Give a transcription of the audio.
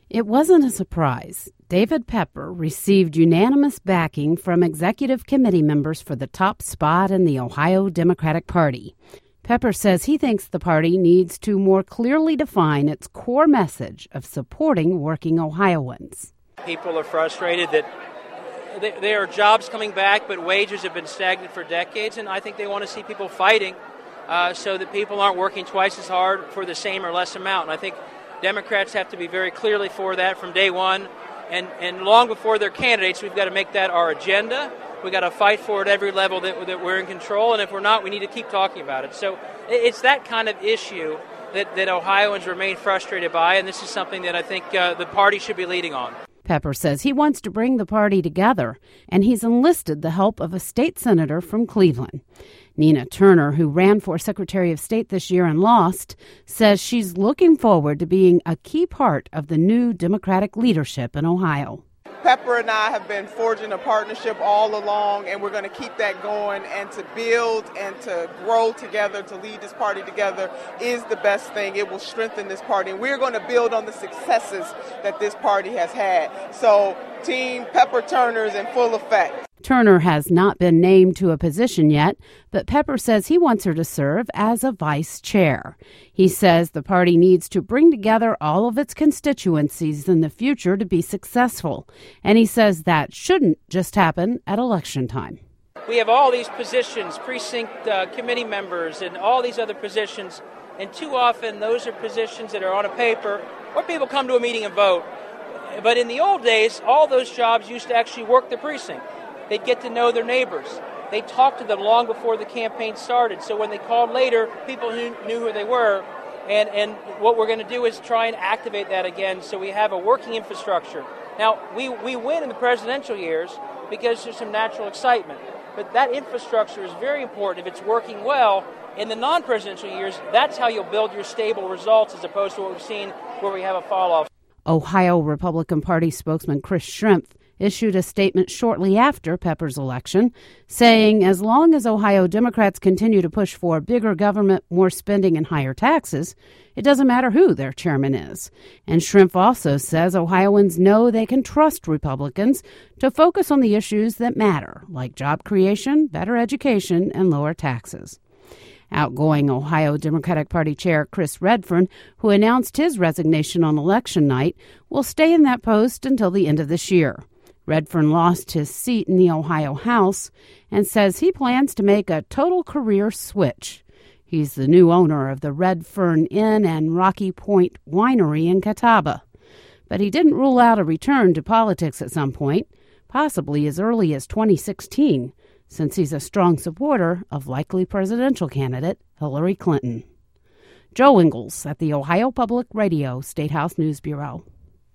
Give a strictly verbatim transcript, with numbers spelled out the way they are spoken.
It wasn't a surprise. David Pepper received unanimous backing from executive committee members for the top spot in the Ohio Democratic Party. Pepper says he thinks the party needs to more clearly define its core message of supporting working Ohioans. People are frustrated that there are jobs coming back, but wages have been stagnant for decades, and I think they want to see people fighting uh, so that people aren't working twice as hard for the same or less amount. And I think Democrats have to be very clearly for that from day one, and, and long before they're candidates, we've got to make that our agenda. We've got to fight for it at every level that, that we're in control, and if we're not, we need to keep talking about it. So it's that kind of issue that, that Ohioans remain frustrated by, and this is something that I think uh, the party should be leading on. Pepper says he wants to bring the party together, and he's enlisted the help of a state senator from Cleveland. Nina Turner, who ran for Secretary of State this year and lost, says she's looking forward to being a key part of the new Democratic leadership in Ohio. Pepper and I have been forging a partnership all along, and we're going to keep that going. And to build and to grow together, to lead this party together is the best thing. It will strengthen this party. And we're going to build on the successes that this party has had. So Team Pepper Turner is in full effect. Turner has not been named to a position yet, but Pepper says he wants her to serve as a vice chair. He says the party needs to bring together all of its constituencies in the future to be successful, and he says that shouldn't just happen at election time. We have all these positions, precinct uh, committee members, and all these other positions, and too often those are positions that are on a paper or people come to a meeting and vote. But in the old days, all those jobs used to actually work the precinct. They'd get to know their neighbors. They talked to them long before the campaign started. So when they called later, people knew, knew who they were. And, and what we're going to do is try and activate that again so we have a working infrastructure. Now, we, we win in the presidential years because there's some natural excitement. But that infrastructure is very important if it's working well. In the non-presidential years, that's how you'll build your stable results as opposed to what we've seen where we have a fall-off. Ohio Republican Party spokesman Chris Schrimpf issued a statement shortly after Pepper's election, saying as long as Ohio Democrats continue to push for bigger government, more spending, and higher taxes, it doesn't matter who their chairman is. And Schrimpf also says Ohioans know they can trust Republicans to focus on the issues that matter, like job creation, better education, and lower taxes. Outgoing Ohio Democratic Party Chair Chris Redfern, who announced his resignation on election night, will stay in that post until the end of this year. Redfern lost his seat in the Ohio House and says he plans to make a total career switch. He's the new owner of the Redfern Inn and Rocky Point Winery in Catawba. But he didn't rule out a return to politics at some point, possibly as early as twenty sixteen, since he's a strong supporter of likely presidential candidate Hillary Clinton. Joe Ingles at the Ohio Public Radio State House News Bureau.